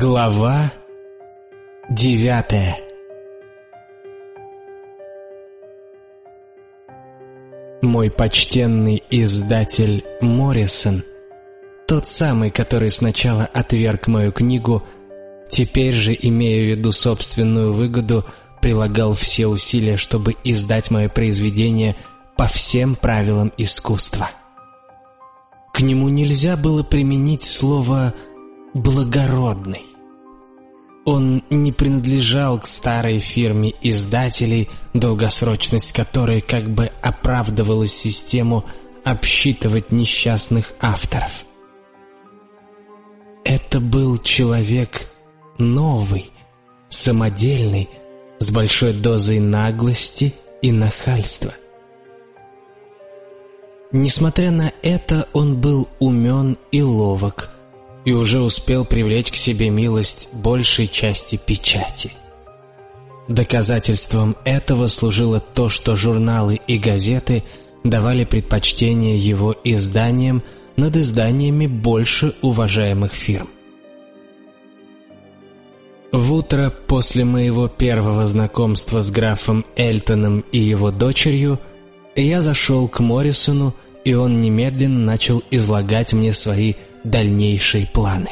Глава 9. Мой почтенный издатель Моррисон, тот самый, который сначала отверг мою книгу, теперь же, имея в виду собственную выгоду, прилагал все усилия, чтобы издать мое произведение по всем правилам искусства. К нему нельзя было применить слово «благородный». Он не принадлежал к старой фирме издателей, долгосрочность которой как бы оправдывала систему обсчитывать несчастных авторов. Это был человек новый, самодельный, с большой дозой наглости и нахальства. Несмотря на это, он был умен и ловок, и уже успел привлечь к себе милость большей части печати. Доказательством этого служило то, что журналы и газеты давали предпочтение его изданиям над изданиями больше уважаемых фирм. В утро после моего первого знакомства с графом Эльтоном и его дочерью я зашел к Моррисону, и он немедленно начал излагать мне свои дальнейшие планы.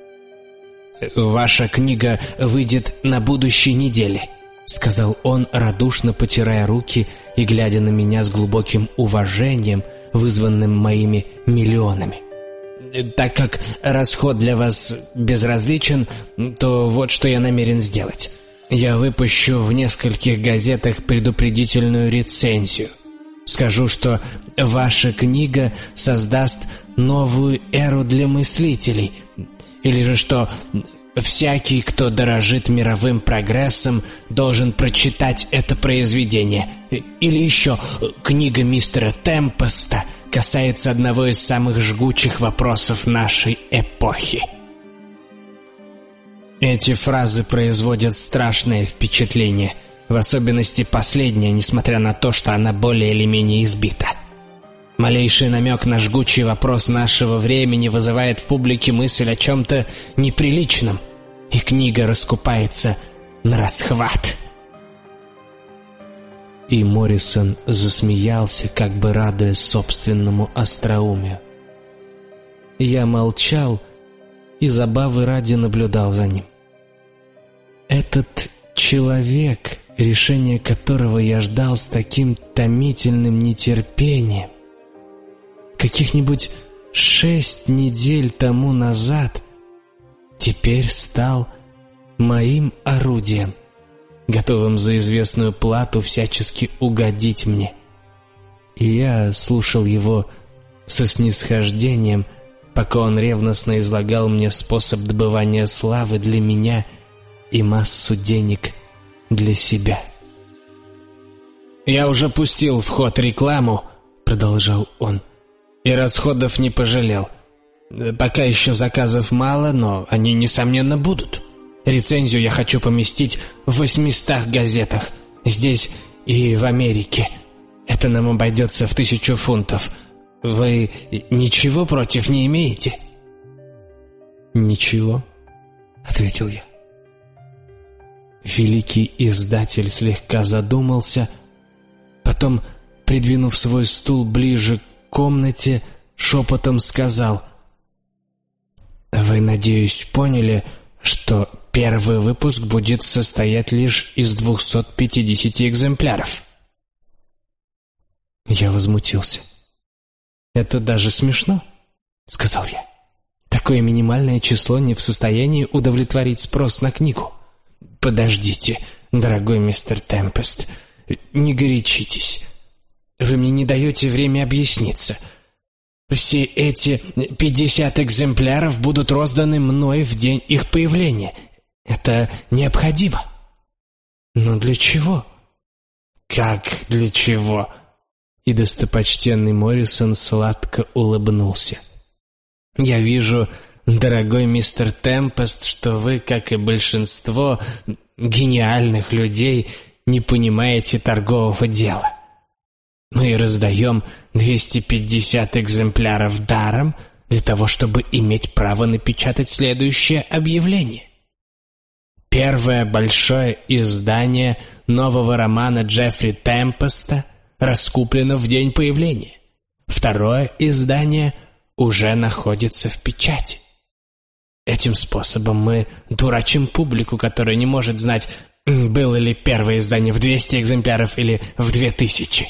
«Ваша книга выйдет на будущей неделе», — сказал он, радушно потирая руки и глядя на меня с глубоким уважением, вызванным моими миллионами. «Так как расход для вас безразличен, то вот что я намерен сделать. Я выпущу в нескольких газетах предупредительную рецензию. Скажу, что ваша книга создаст новую эру для мыслителей, или же что всякий, кто дорожит мировым прогрессом, должен прочитать это произведение. Или еще книга мистера Темпеста касается одного из самых жгучих вопросов нашей эпохи». Эти фразы производят страшное впечатление, в особенности последняя, несмотря на то, что она более или менее избита. Малейший намек на жгучий вопрос нашего времени вызывает в публике мысль о чем-то неприличном, и книга раскупается нарасхват. И Моррисон засмеялся, как бы радуясь собственному остроумию. Я молчал и забавы ради наблюдал за ним. Этот человек, решение которого я ждал с таким томительным нетерпением, каких-нибудь 6 недель тому назад, теперь стал моим орудием, готовым за известную плату всячески угодить мне. И я слушал его со снисхождением, пока он ревностно излагал мне способ добывания славы для меня и массу денег для себя. «Я уже пустил в ход рекламу», — продолжал он, — «и расходов не пожалел. Пока еще заказов мало, но они, несомненно, будут. Рецензию я хочу поместить в 800 газетах, здесь и в Америке. Это нам обойдется в 1000 фунтов. Вы ничего против не имеете?» «Ничего», — ответил я. Великий издатель слегка задумался, потом, придвинув свой стул ближе к комнате, шепотом сказал: «Вы, надеюсь, поняли, что первый выпуск будет состоять лишь из 250 экземпляров?» Я возмутился. «Это даже смешно», — сказал я. «Такое минимальное число не в состоянии удовлетворить спрос на книгу». «Подождите, дорогой мистер Темпест, не горячитесь. Вы мне не даете время объясниться. Все эти 50 экземпляров будут розданы мной в день их появления. Это необходимо». «Но для чего?» «Как для чего?» И достопочтенный Моррисон сладко улыбнулся. «Я вижу, дорогой мистер Темпест, что вы, как и большинство гениальных людей, не понимаете торгового дела. Мы раздаем 250 экземпляров даром для того, чтобы иметь право напечатать следующее объявление. Первое большое издание нового романа Джеффри Темпеста раскуплено в день появления. Второе издание уже находится в печати. Этим способом мы дурачим публику, которая не может знать, было ли первое издание в 200 экземпляров или в 2000.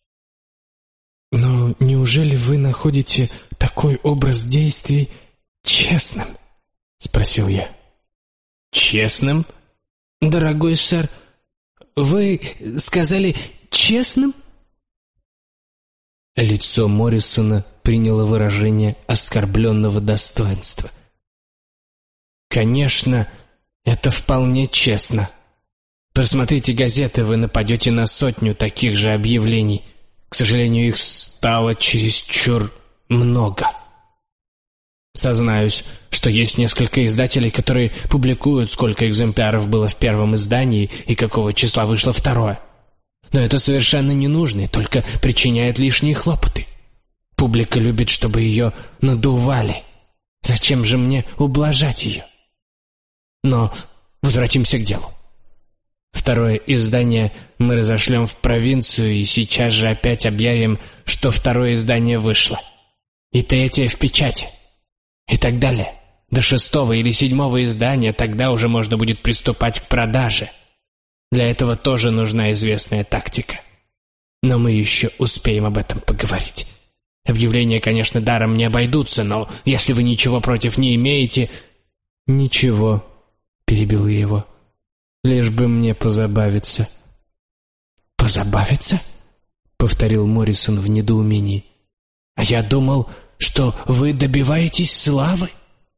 Но неужели вы находите такой образ действий честным? Спросил я. Честным? Дорогой сэр, вы сказали честным? Лицо Моррисона приняло выражение оскорбленного достоинства. Конечно, это вполне честно. Просмотрите газеты, вы нападете на 100 таких же объявлений. К сожалению, их стало чересчур много. Сознаюсь, что есть несколько издателей, которые публикуют, сколько экземпляров было в первом издании и какого числа вышло второе. Но это совершенно не нужно и только причиняет лишние хлопоты. Публика любит, чтобы ее надували. Зачем же мне ублажать ее? Но возвратимся к делу. Второе издание мы разошлем в провинцию и сейчас же опять объявим, что второе издание вышло. И третье в печати. И так далее. До 6-го или 7-го издания тогда уже можно будет приступать к продаже. Для этого тоже нужна известная тактика. Но мы еще успеем об этом поговорить. Объявления, конечно, даром не обойдутся, но если вы ничего против не имеете... «Ничего», — перебил я его. «Лишь бы мне позабавиться». «Позабавиться?» — повторил Моррисон в недоумении. «А я думал, что вы добиваетесь славы?»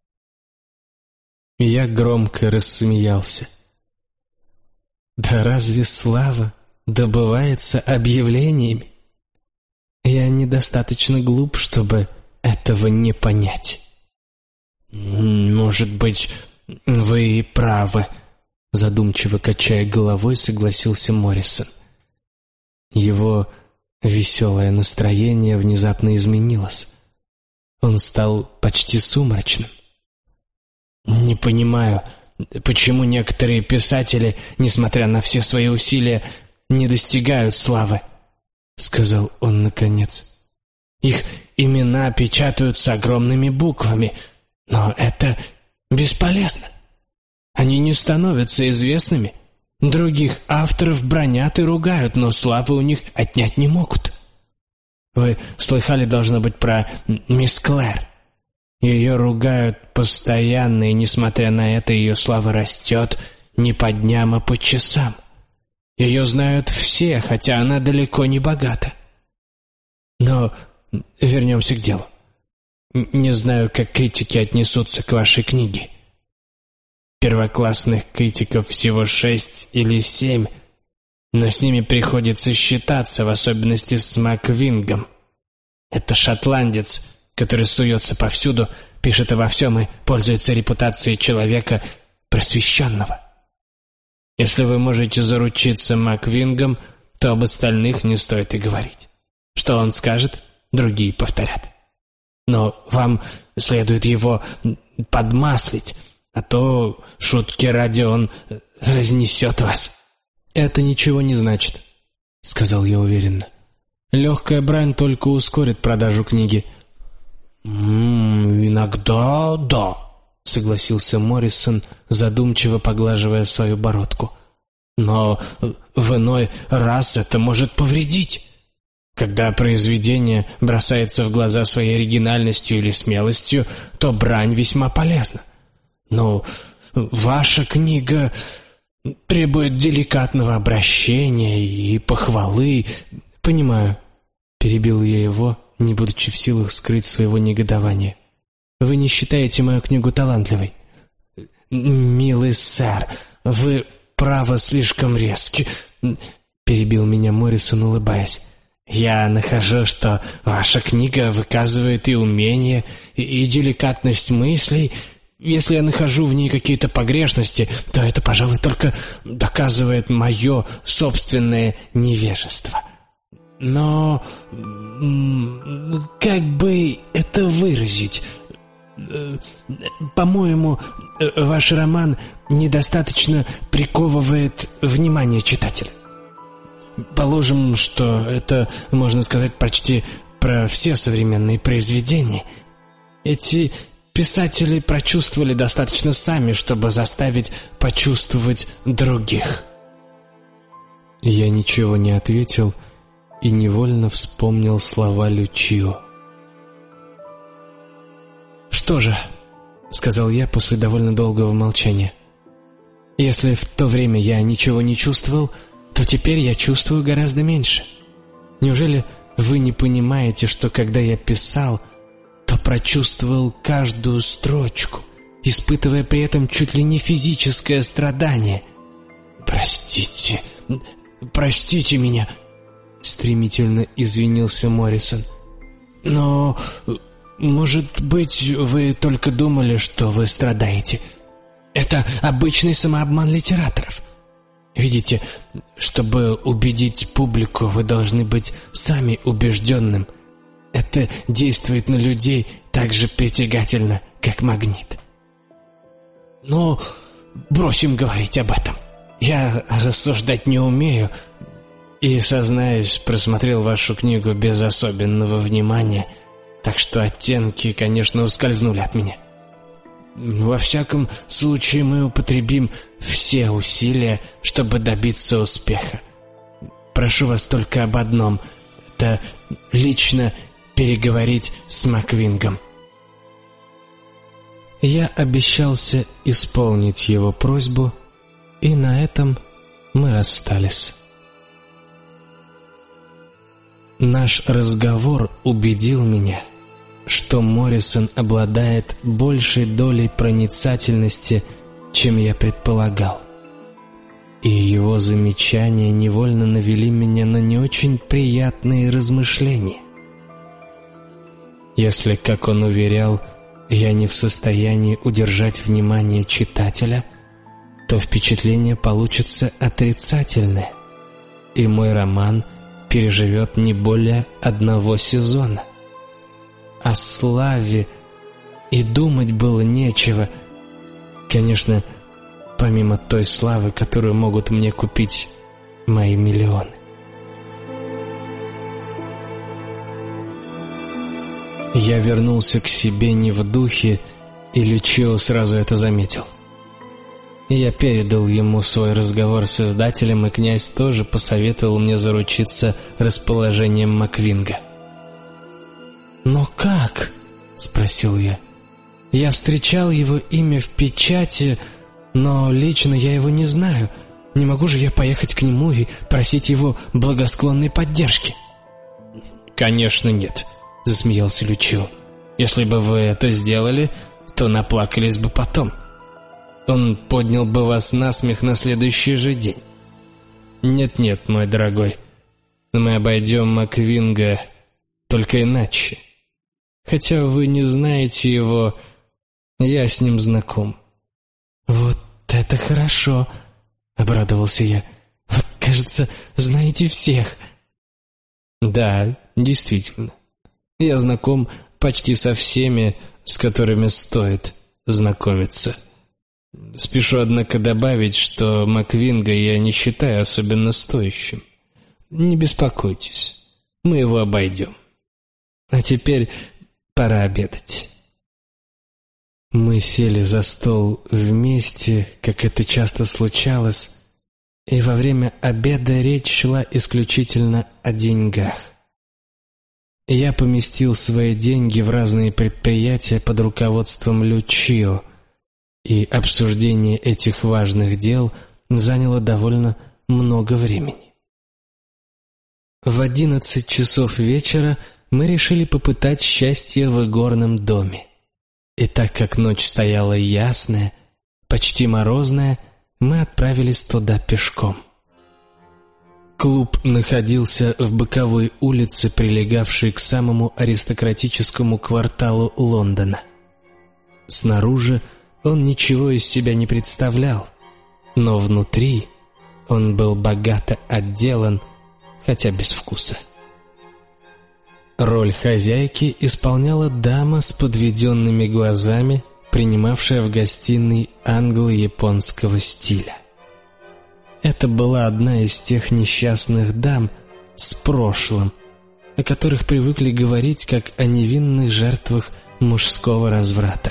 Я громко рассмеялся. «Да разве слава добывается объявлениями? Я недостаточно глуп, чтобы этого не понять». «Может быть, вы и правы», — задумчиво качая головой, согласился Моррисон. Его веселое настроение внезапно изменилось. Он стал почти сумрачным. «Не понимаю, почему некоторые писатели, несмотря на все свои усилия, не достигают славы», — сказал он наконец. «Их имена печатаются огромными буквами, но это бесполезно. Они не становятся известными. Других авторов бранят и ругают, но славы у них отнять не могут. Вы слыхали, должно быть, про мисс Клэр? Ее ругают постоянно, и, несмотря на это, ее слава растет не по дням, а по часам. Ее знают все, хотя она далеко не богата. Но вернемся к делу. Не знаю, как критики отнесутся к вашей книге. Первоклассных критиков всего 6 или 7, но с ними приходится считаться, в особенности с Маквингом. Это шотландец, который суется повсюду, пишет обо всем и пользуется репутацией человека просвещенного. Если вы можете заручиться Маквингом, то об остальных не стоит и говорить. Что он скажет, другие повторят. Но вам следует его подмаслить, а то, шутки ради, он разнесет вас». «Это ничего не значит», — сказал я уверенно. «Легкая брань только ускорит продажу книги». «Иногда да», — согласился Моррисон, задумчиво поглаживая свою бородку. «Но в иной раз это может повредить. Когда произведение бросается в глаза своей оригинальностью или смелостью, то брань весьма полезна. Но ваша книга требует деликатного обращения и похвалы». «Понимаю», — перебил я его, не будучи в силах скрыть своего негодования. «Вы не считаете мою книгу талантливой?» «Милый сэр, вы, право, слишком резки», — перебил меня Моррисон, улыбаясь. «Я нахожу, что ваша книга выказывает и умение, и деликатность мыслей. Если я нахожу в ней какие-то погрешности, то это, пожалуй, только доказывает мое собственное невежество. Но как бы это выразить? По-моему, ваш роман недостаточно приковывает внимание читателя. Положим, что это, можно сказать, почти про все современные произведения. Эти писатели прочувствовали достаточно сами, чтобы заставить почувствовать других. Я ничего не ответил и невольно вспомнил слова Лючио. «Что же», — сказал я после довольно долгого молчания, «если в то время я ничего не чувствовал, то теперь я чувствую гораздо меньше. Неужели вы не понимаете, что когда я писал, то прочувствовал каждую строчку, испытывая при этом чуть ли не физическое страдание? Простите меня», — стремительно извинился Моррисон. «Но, может быть, вы только думали, что вы страдаете. Это обычный самообман литераторов. Видите, чтобы убедить публику, вы должны быть сами убежденным. Это действует на людей так же притягательно, как магнит. Но бросим говорить об этом. Я рассуждать не умею и, сознаюсь, просмотрел вашу книгу без особенного внимания, так что оттенки, конечно, ускользнули от меня. Во всяком случае, мы употребим все усилия, чтобы добиться успеха. Прошу вас только об одном — это лично переговорить с Маквингом». Я обещался исполнить его просьбу, и на этом мы расстались. Наш разговор убедил меня, что Моррисон обладает большей долей проницательности, чем я предполагал. И его замечания невольно навели меня на не очень приятные размышления. Если, как он уверял, я не в состоянии удержать внимание читателя, то впечатление получится отрицательное, и мой роман переживет не более 1 сезона. О славе и думать было нечего. Конечно, помимо той славы, которую могут мне купить мои миллионы. Я вернулся к себе не в духе, и Лючио сразу это заметил. Я передал ему свой разговор с издателем, и князь тоже посоветовал мне заручиться расположением Маквинга. «Но как?» — спросил я. «Я встречал его имя в печати, но лично я его не знаю. Не могу же я поехать к нему и просить его благосклонной поддержки?» «Конечно нет», — засмеялся Лючио. «Если бы вы это сделали, то наплакались бы потом. Он поднял бы вас на смех на следующий же день. Нет, мой дорогой, мы обойдем Маквинга только иначе. Хотя вы не знаете его, я с ним знаком». «Вот это хорошо», — обрадовался я. «Вы, кажется, знаете всех». «Да, действительно. Я знаком почти со всеми, с которыми стоит знакомиться. Спешу, однако, добавить, что Маквинга я не считаю особенно стоящим. Не беспокойтесь, мы его обойдем. А теперь пора обедать». Мы сели за стол вместе, как это часто случалось, и во время обеда речь шла исключительно о деньгах. Я поместил свои деньги в разные предприятия под руководством Лючио, и обсуждение этих важных дел заняло довольно много времени. В 11 часов вечера мы решили попытать счастье в игорном доме. И так как ночь стояла ясная, почти морозная, мы отправились туда пешком. Клуб находился в боковой улице, прилегавшей к самому аристократическому кварталу Лондона. Снаружи он ничего из себя не представлял, но внутри он был богато отделан, хотя без вкуса. Роль хозяйки исполняла дама с подведенными глазами, принимавшая в гостиной англо-японского стиля. Это была одна из тех несчастных дам с прошлым, о которых привыкли говорить как о невинных жертвах мужского разврата.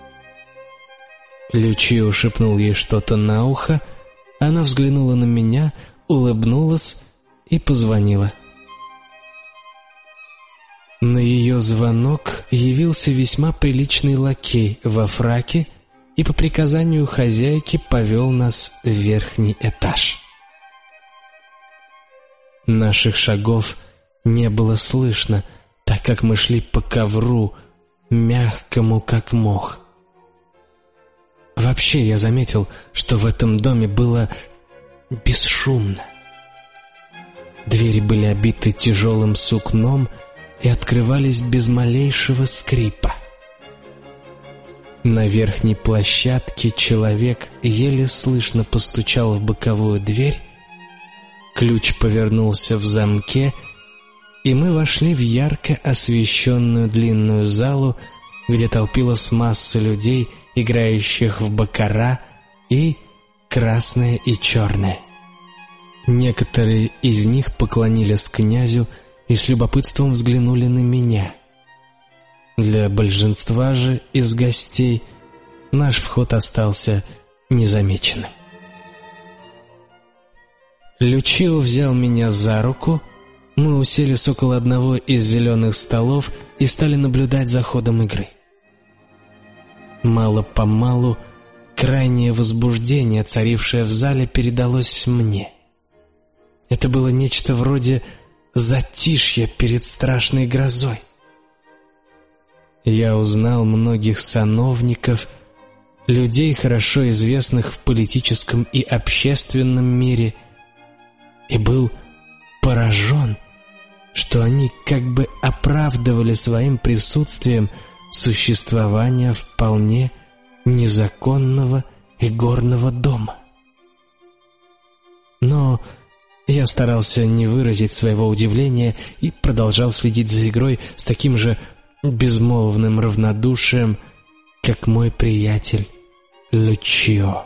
Лючио шепнул ей что-то на ухо, она взглянула на меня, улыбнулась и позвонила. На ее звонок явился весьма приличный лакей во фраке и по приказанию хозяйки повел нас в верхний этаж. Наших шагов не было слышно, так как мы шли по ковру, мягкому как мох. Вообще я заметил, что в этом доме было бесшумно. Двери были обиты тяжелым сукном и открывались без малейшего скрипа. На верхней площадке человек еле слышно постучал в боковую дверь, ключ повернулся в замке, и мы вошли в ярко освещенную длинную залу, где толпилась масса людей, играющих в баккара и красное и черное. Некоторые из них поклонились князю и с любопытством взглянули на меня. Для большинства же из гостей наш вход остался незамеченным. Лючио взял меня за руку, мы уселись около одного из зеленых столов и стали наблюдать за ходом игры. Мало-помалу крайнее возбуждение, царившее в зале, передалось мне. Это было нечто вроде затишья перед страшной грозой. Я узнал многих сановников, людей, хорошо известных в политическом и общественном мире, и был поражен, что они как бы оправдывали своим присутствием существование вполне незаконного и горного дома. Но я старался не выразить своего удивления и продолжал следить за игрой с таким же безмолвным равнодушием, как мой приятель Лючио.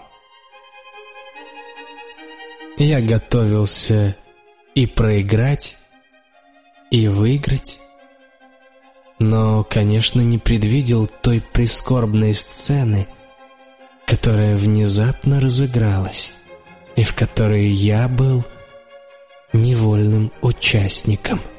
Я готовился и проиграть, и выиграть, но, конечно, не предвидел той прискорбной сцены, которая внезапно разыгралась, и в которой я был невольным участником.